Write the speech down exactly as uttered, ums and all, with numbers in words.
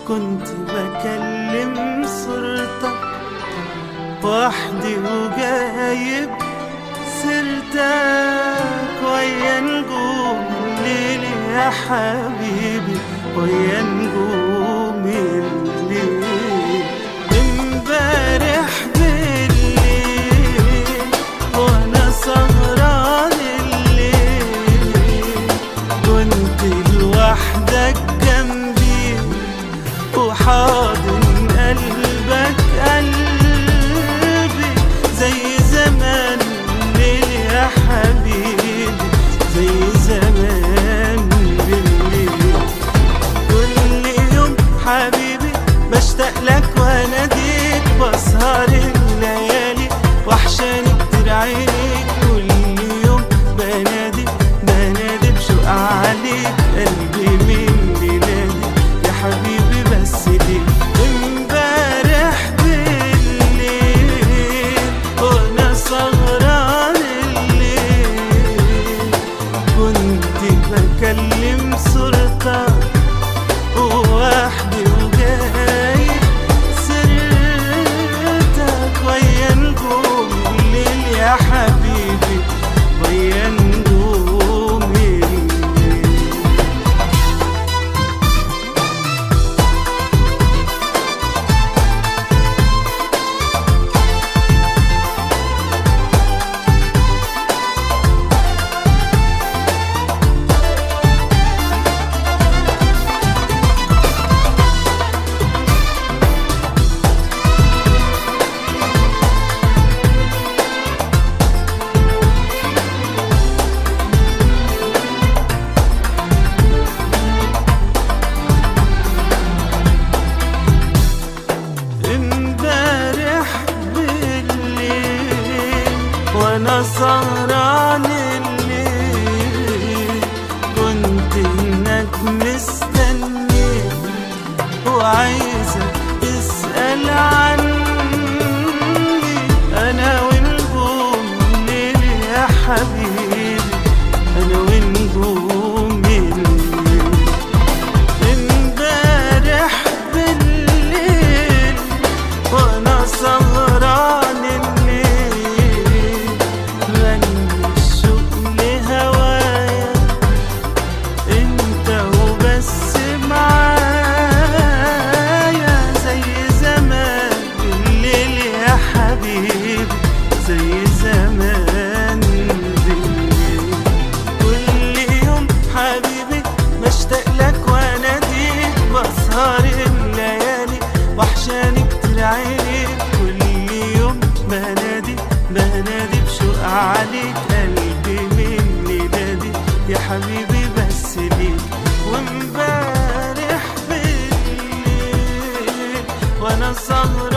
كنت بكلم صورتك وحدي وجايب سيرتك ويا نجوم الليل يا حبيبي، ويا نجوم الليل. امبارح بالليل وانا سهران الليل كنت لوحدك جنبي وحاضن قلبك قلبي زي زمان الليل يا حبيبي، زي زمان بالليل. كل يوم حبيبي بشتاق لك واناديك، بسهر الليالي وحشاني كتير عينيك. كل يوم بنادي بنادي بشوق عليك، قلبي من بلادي يا حبيبي بس ليك. امبارح بالليل وانا سهران الليل كنت بكلم صورتك ووحدي وجايب سيرتك ويا نجوم الليل يا حبيبي، ويا نجوم الليل. وانا سهران الليل كنت هناك مستني وعايزة اسأل عني، انا ونجوم الليل يا حبيبي، انا ونجوم الليل. امبارح بالليل وانا سهران زي زمان بالليل. كل يوم حبيبي بشتاق لك واناديك، بسهر الليالي وحشاني كتير عينيك. كل يوم بنادي بنادي بشوق عليك، قلبي مني نادي يا حبيبي بس ليك. وامبارح بالليل وانا سهران